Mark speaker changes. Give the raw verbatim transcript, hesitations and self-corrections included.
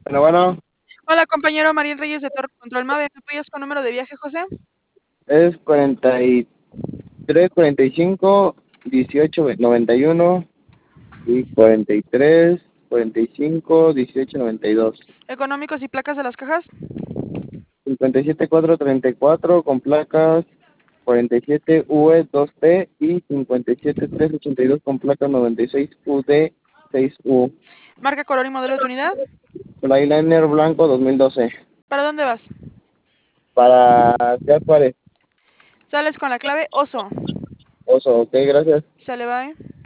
Speaker 1: Bueno, bueno,
Speaker 2: Hola, compañero Marín Reyes de Torre Control Mave. ¿Me apoyas con número de viaje, José?
Speaker 1: es cuarenta y tres, cuarenta y cinco, dieciocho, noventa y uno y cuarenta y tres, cuarenta y cinco, dieciocho, noventa y dos.
Speaker 2: Económicos y placas de las cajas.
Speaker 1: cincuenta y siete, cuatro, treinta y cuatro con placas cuarenta y siete U E dos P y cincuenta y siete, tres, ochenta y dos con placas noventa y seis U D seis U.
Speaker 2: Marca, color y modelo de tu unidad.
Speaker 1: Flyliner blanco dos mil doce.
Speaker 2: ¿Para dónde vas?
Speaker 1: Para Ciudad Juárez.
Speaker 2: Sales con la clave OSO.
Speaker 1: Oso, ok, gracias.
Speaker 2: Sale, bye.